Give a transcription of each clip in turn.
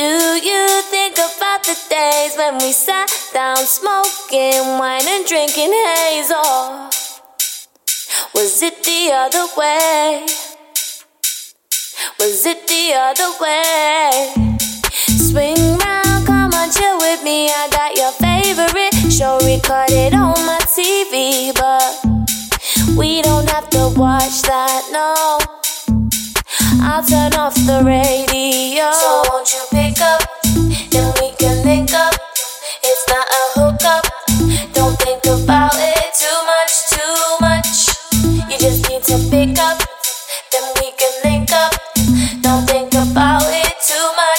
you think about the days when we sat down smoking wine and drinking haze? Or was it the other way? Was it the other way? Swing round, come on, chill with me. I got your favorite show recorded on my TV, but we don't have to watch that, no. I'll turn off the radio. So won't you pick up, then we can link up. It's not a hookup. Don't think about it too much. You just need to pick up, then we can link up. Don't think about it too much.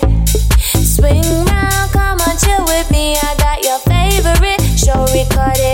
Recorded